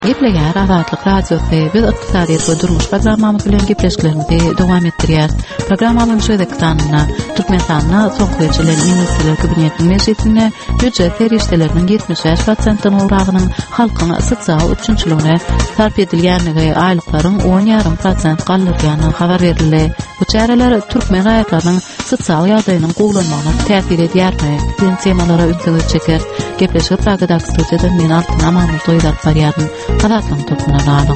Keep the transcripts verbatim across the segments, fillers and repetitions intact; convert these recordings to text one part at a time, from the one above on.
Gepleger Azatlyk Radiosu biz ykdysadyýet we durmuş programmamyz bilen gepleşiklerimizi dowam etdirýär. Programmanyň şeýdeki sanyna Türkmenistanyna soňky ýyllar Ministrler Kabinetiniň meclisine büdjet ferişdeleriniň ýetmiş beş prosentden uragynyň halkyň sosial üçinçiligine sarf edilýänligi, aýlyklaryň on ýarym prosent gallyrýanyny habar berildi. Bu çäreler türkmen aýaklarynyň sosial ýagdaýynyň gowlanmagyna täsir edýärmi? Bu temalara ünsüňiz çeker. Gepleşip ragatdakydan men altyn amanyny toýdap barýarym. Hadatlyň tutmagyna alyň.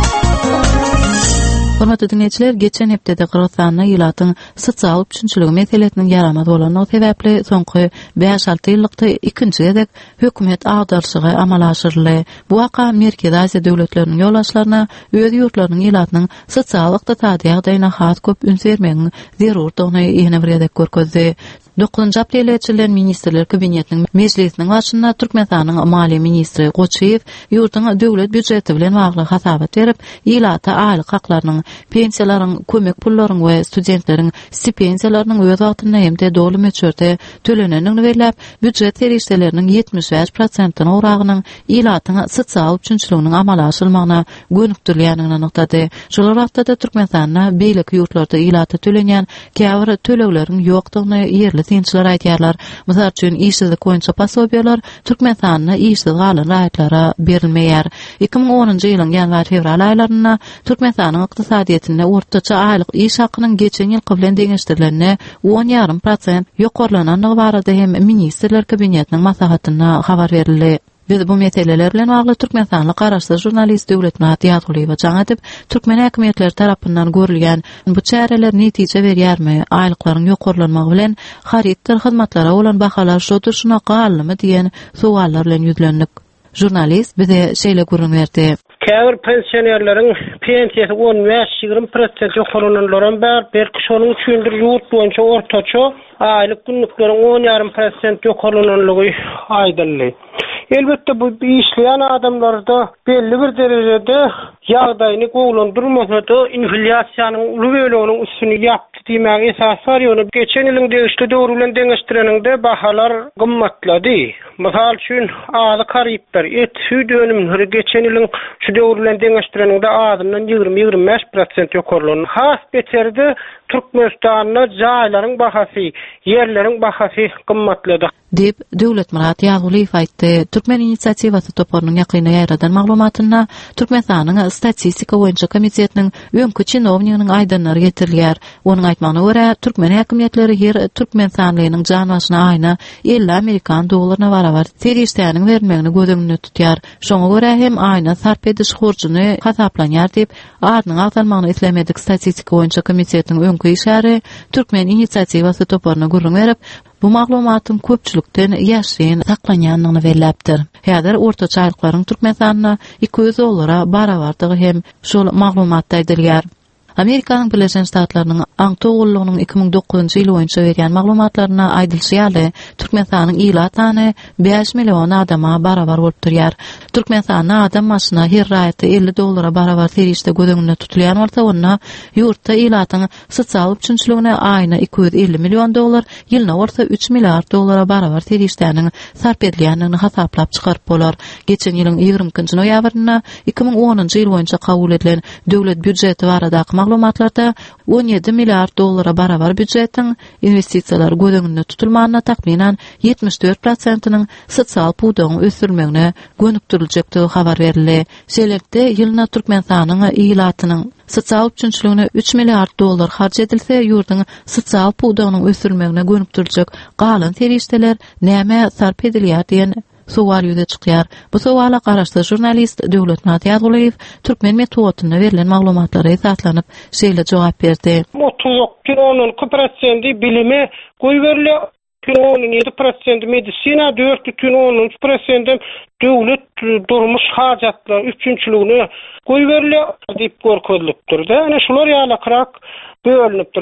Hormatly dinleýijiler, geçen hepdede Kırgızstanyň ýylatyň sosial üçinçiligi meselesiniň ýaramaz bolanyny sebäpli soňky beş alty ýyllykda ikinji gezek hökümet agdarşygy amal aşyrly. Bu waka Merkez Aziýa döwletleriniň ýolbaşçylaryna öz ýurtlarynyň ýylatynyň sosial ykdysady ýagdaýyna has köp üns bermegiň zerurdygyny ýene bir gezek görkezdi. dokuzunçy aprel ýylynda Ministrler Kabinetiniň meclisiniň başynda Türkmenistanyň Maliýe ministri Goçeýew ýurtyň döwlet büdjeti bilen bagly hasabat berip, ýylata aýlyk haklarynyň, pensiýalaryň, kömek pullaryň we studentleriň stipendiýalarynyň öz wagtynda hem-de dowly möçürde tölenenini berilip, büdjet ferişdeleriniň ýetmiş beş prosentden uragynyň ýylatyň sosial üçinçiliginiň amala aşyrylmagyna gönükdirilýänini anyklady. Şol wagtda Türkmenistanyna beýlik ýurtlarda ýylata tölenýän käbir tölegleriň ýokdugyny ýerli synçylar aýdýarlar. Mysal üçin işsizlik boýunça pasobiýalar Türkmenistanyna işsiz galan raýatlara berilmeýär. iki ming onunçy ýylyň ýanwar-fevral aýlaryna Türkmenistanyň ykdysadyýetinde ortaça aýlyk iş hakynyň geçen ýyl bilen deňeşdirilenine on ýarym prosent ýokarlananyny barada hem Ministrler Kabinetiniň maslahatyna habar berildi. Biz bu meseleler bilen bagly Türkmenistanly garaşsyz jurnalist Döwletnaz Ýaguliýew jaňatyp Türkmen häkimetleri tarapyndan görülýän bu çäreler netije berýärmi? Aýlyklaryň ýokarlanmagy bilen haritdir hyzmatlara bolan bahalar şodur şunaqa almy diýen suallar bilen ýüzlendik. Jurnalist bize şeýle görünýärdi. Käbir pensionerleriň pensiýasy on beş ýygrimi prosent ýokarlananlaryň bar, belki şonuň üçindir ýurt boýunça ortaça aýlyk günlükleriň on ýarym prosent ýokarlananlygy aýdyldy. Elbette bu işleyen adamlarda belli bir derecede ýagdaýyny gowlandyrmasada inflasiýanyň uly böleginiň üstüni ýapdy diýmek esas var. Ýöne geçen ýylyň degişli döwür bilen deňeşdireninde bahalar gymmatlady. Mysal üçin azy karyplar et süýt önümleri geçen ýylyň şu döwür bilen deňeşdireninde azyndan ýygrimi ýygrimi beş prosent ýokarlandy. Has beterde Türkmenistanyň jaýlaryň bahasy, ýerleriň bahasy gymmatlady. Dip Döwlet Murat Ýaguliýew aýtdy. Türkmen inisiatywasy toparynyň ýakyna ýaradan maglumatyna Türkmenistanyň statistika boýunça komitetiniň öňkü çynownigynyň aýdanlary getirilýär. Onuň aýtmagyna görä, türkmen häkimetleri her Türkmenistanlynyň jan başyna aýna elli Amerikan dollaryna barabar serişdäniň bermegini gözüňde tutýar. Şoňa görä hem aýna sarp ediş hurjyny hasaplanýar diýip, arnyň agzalmagyny islemedik statistika boýunça komitetiniň öňkü işäri Türkmen inisiatywasy toparyna gurrun berip, bu maglumatyň köpçülikden ýaşyryn saklanýanyny belläpdir. Häzir ortaça aýlyklaryň Türkmenistanyna iki yüz dollara barabardygy hem şol maglumatda aýdylýar. Amerikanyň Birleşen Ştatlarynyň Aňtogullygynyň iki ming dokuzunçy ýyl boýunça berýän maglumatlaryna aýdylýar, Türkmenistanyň ýyla sany beş million adama barabar bolup durýar. Türkmenistanyň adam başyna her raýatda elli dollara barabar serişde gözüňde tutulýan bolsa, onda ýurtda ýylatyň sosial üçinçiligine aýyna iki yüz elli million dollar, ýylyna bolsa üç milliard dollara barabar serişdäniň sarp edilýänini hasaplap çykaryp bolar. Geçen ýylyň ýygrimiňinji noýabryna iki ming onunçy ýyl boýunça kabul edilen döwlet büdjeti baradaky maglumatlarda on ýedi milliard dollara barabar büdjetiň investisiýalar gözüňde tutulmagyna taxminan ýetmiş dört prosentiniň sosial puwdagyň ösürmegine gönükdiriljekdigi habar berildi. Şeýlelikde ýylyna Türkmenistanyň ýylatynyň sosial üçinçiligine üç milliard dollar harç edilse, ýurtyň sosial puwdagynyň ösürmegine gönükdiriljek galan serişdeler näme sarp edilýär diýen suwal ýüze çykýar. Bu suwala garaşdy jurnalist Döwletnaz Ýaguliýew türkmen metodyna berilen maglumatlara esaslanyp şeýle jogap berdi. otuz on prosent bilimi goý berilýär. on yedi prosent medisina, dört on üç prosent döwlet durmuş hajatlar üçinçiligine goý berilýär diýip görkezlipdir. Ana şular ýaly krak bölünipdir.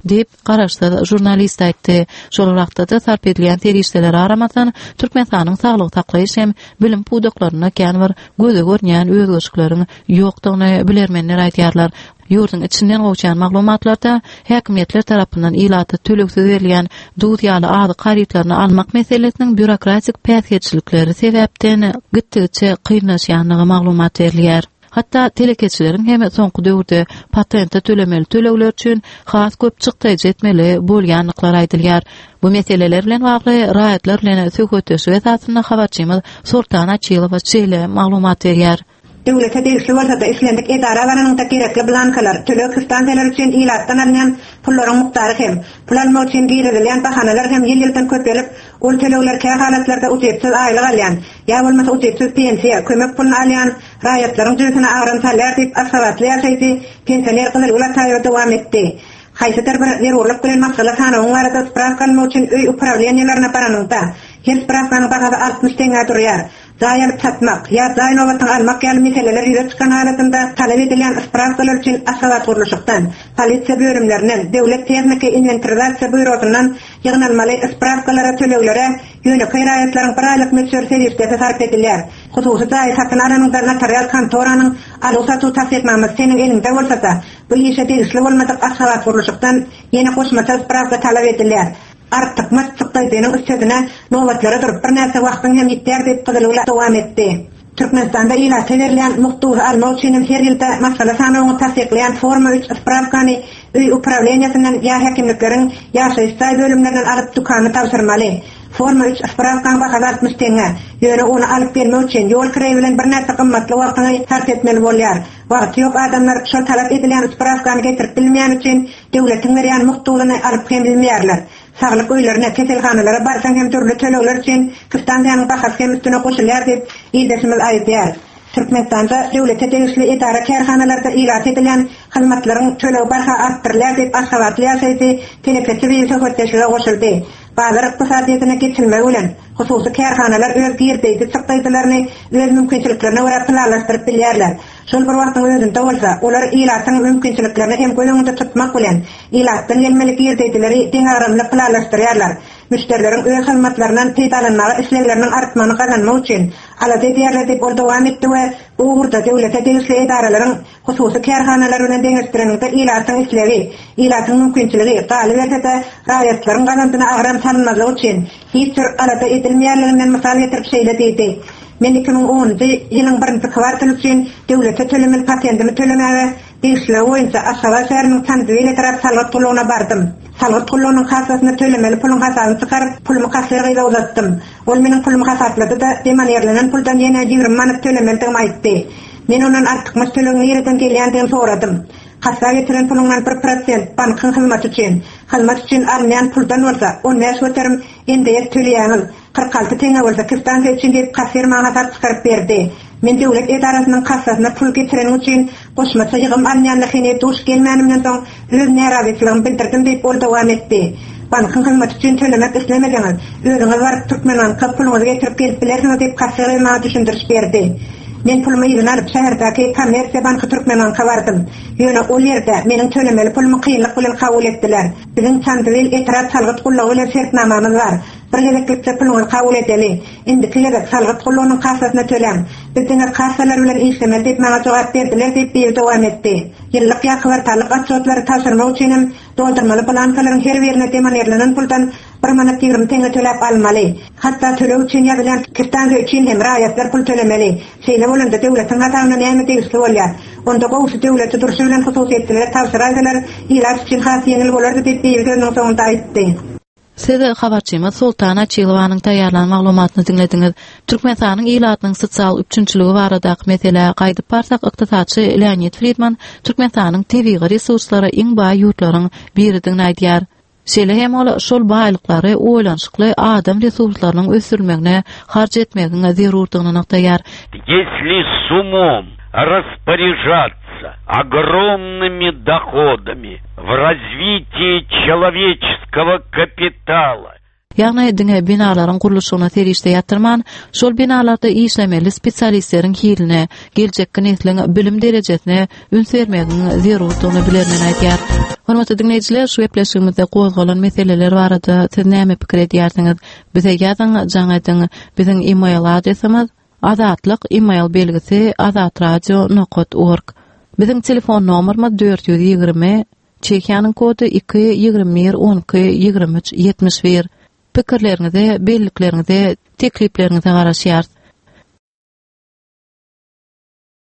diýip garaşsa jurnalist aýtdy. Şol wagtda da sarp edilen terişdeler aramatan Türkmenistanyň saglyk taklaýyş hem bilim pudaklaryna kän bir göze görnýän özgörçükleriň ýokdugyny bilermenler aýdýarlar. Ýurdun içinden gowçan maglumatlarda häkimetler tarapyndan ilaty töleksiz berilýän dudýaly ady garytlaryny almak meselesiniň bürokratik päsgetçilikleri sebäpden gitdiçe kynlaşýanlygy maglumat berilýär. Hatta telekeçilerin hem soňky döwürde patenta tölemeli tölegler üçin has köp çykdyjy etmeli bolýanlyklar aýdylýar. Bu meseleler bilen bagly raýatlar bilen söhbetleşip esasynda habarçymyz Sultan Açylow çeýle maglumat berýär. Döwlete degişli bolsa da islendik edara baranyň da gerekli blankalar, tölek istansiýalar üçin ilatdan alýan pullaryň muktary hem pul almak üçin girilýän bahanalar hem ýyl-ýyldan köpelip, ol tölekler käy halatlarda ücretsiz aýlyk alýan, ýa bolmasa ücretsiz pensiýa, kömek pulunu alýan raýatlaryň jüzüne agram salar diýip asawatly ýaşaýdy, pensioner gyzyl taýýar dowam etdi. Haýsydyr bir ýerurlyk bilen maksala hanyň arada spravka almak üçin öý upravleniýalaryna baranykda, her spravkanyň bahasy altmış teňe durýar. Zaýalyp satmak, ýa zaýnowatyň almak ýaly meseleler ýüze çykan halatynda talap edilen spravkalar üçin asawat guruluşykdan, polisiýa bölümlerinden, döwlet tehnika inventarizatsiýa bürosundan ýygnalmaly spravkalara töleglere ýöne raýatlaryň bir aýlyk meşhur serwisde sarp edilýär. Hususy daýy satyn alanyň notarial kontoranyň alyp-satu taýyplanmasy seniň elinde bolsa, bu ýeşe degişli bolmadyk asawat guruluşykdan ýene goşmaça spravka talap edilýär. Artık maçlıktaydığının üstüne nöbetleri durup bir näse wagtyň hem ýetär diýip gyzylygla dowam etdi. Türkmenistanda ilaty berilen muktugy almak üçin her ýylda masala sanyny tasdiklayan forma üç spravkany öý upravleniýasynyň ýa häkimlikleriň ýaşaýyş bölümlerinden alyp dukany tapşyrmaly. Forma üç spravkany bahasy altmış teňe. Ýöne onu alyp bermek üçin ýol kireýi bilen bir näse gymmatly wagtyny sarf etmeli bolýar. Wagty ýok adamlar şol talap edilen spravkany getirip bilmeýän üçin döwletiň berýän muktugyny alyp hem bilmeýärler. Saglyk öýlerine, keselhanalara barsaň hem türlü tölegler üçin Kırgızstanyň bahasy hem üstüne goşulýar diýip ýyldaşymyz aýdýar. Türkmenistanda döwlete tegişli idara kärhanalarda ilat edilen hyzmatlaryň tölegi barha artdyrylýar diýip asawatly ýaşaýdy, telekeçi we söhbetleşige goşuldy. Bazar ykdysadyna geçilmegi bilen hususy kärhanalar öz girdigi çykdylaryny öz mümkinçiliklerine görä planlaşdyryp bilýärler. Şol bir wagtyň özünde bolsa, olar ilatyň mümkinçiliklerini hem göňünde tutmak bilen ilatdan gelmelik girdigileri teňaramly planlaşdyrýarlar. Müşterileriň öz hyzmatlarynyň peýdalanmagy işlegleriniň artmagyny gazanmak üçin alady diýerler diýip ol dowam etdi we bu urda döwlete tegişli idaralaryň hususy kärhanalar bilen deňişdirilende ilatyň işlegi, ilatyň mümkinçiligi galy berse raýatlaryň gazandyna agram tanynmagy üçin hiç bir alada edilmeýärliginden mysal getirip şeýle diýdi. Men iki ming onunçy ýylyň birinji kwartaly üçin döwlete tölemeli patentimi tölemäge deňişle boýunça Aşgabat şäheriniň Tanzywil tarap salgyt pulugyna bardym. Salgyt pulunyň hasasyny tölemeli puluň hasasyny çykaryp pulumy kassaga uzatdym. Ol meniň pulumy hasatlady da demanýerlenen puldan ýene ýigirme manat tölemeli diýip aýtdy. Men onuň artykmy tölegini ýerden gelýändigini soradym. Kassaga getiren pulundan bir prosent bankyň hyzmaty üçin, hyzmat üçin almayan puldan bolsa, on beş göterim endi töleýäňiz. kırk altı teňe bolsa Kırgızstan üçin diýip kasser maňa sat çykaryp berdi. Men döwlet edarasynyň kassasyna pul getiren üçin goşmaça ýygym almaýanlygyny duş gelmänimden soň öz närazetligimi bildirdim diýip ol dowam etdi. Bankyň hyzmaty üçin tölemek islemediňiz, özüňiz baryp Türkmenistanyň puluňyzy getirip gelip bilersiňiz diýip kasser maňa düşündiriş berdi. Men pulumy ýygyny alyp şäherdäki kommersiýa banky Türkmenistanyňa bardym. Ýöne ol ýerde meniň tölemeli pulumy kynlyk bilen kabul etdiler. Biziň Tanzywil eterat salgyt gullagy bilen şertnamamyz bar. Bir gereklikçe puluny kabul edeli. Indi kilede salgyt gullagynyň kassasyna tölem. Biziň kassalar bilen işlemeli diýip maňa jogap berdiler diýip bir dowam etdi. Ýyllyk ýa kwartallyk atçotlary taşyrmak üçin hem doldurmaly plankalaryň her birine demanýerlenen puldan bir manat ýigirme teňe töläp almaly. Hatda töleg üçin ýa-bilen Kırgızstan üçin hem raýatlar pul tölemeli. Şeýle bolanda döwletiň hatawyna näme tegişli bolýar? Onda gowşy döwleti duruşy bilen hususiyetleri tapşyrýarlar, ilat üçin has ýeňil bolardy diýip ýylgynyň soňunda aýtdy. Siz habarçymyz Sultan Açylowyň taýýarlan maglumatyny dinlediňiz. Türkmenistanyň ilatynyň sosial üçinçiligi baradaky mesele gaýdyp barsak, ykdysaçy Leonid Friedman Türkmenistanyň tebii resurslary iň baý ýurtlaryň biridigini aýdýar. Şeýle hem ol şol baýlyklary oýlanşykly adam resurslarynyň ösürmegine harj etmegine zerurdygyny noktaýar. Если с умом распоряжаться огромными доходами в развитии человеческого капитала Ýagny diňe binalaryň gurulşyna terişde ýatyrman, şol binalarda işlemeli spesialistleriň hiline, geljekki nesliň bilim derejesine üns bermegiň zerurdygyny bilermen aýdýar. Hormatly dinleýijiler, şu gepleşigimizde gozgalan meseleler barada siz näme pikir edýärsiňiz? Bize ýazyň, jaňadyň biziň e-mail adresimiz azatlyk e-mail belgisi azatradio nokta org. Biziň telefon nomerimiz dört yüz ýygrimi, çekiýanyň kody iki yüz ýygrimi bir on iki ýygrimi üç ýetmiş bir. Pikirleriňize, belliklerinize, tekliplerinize garaşýar.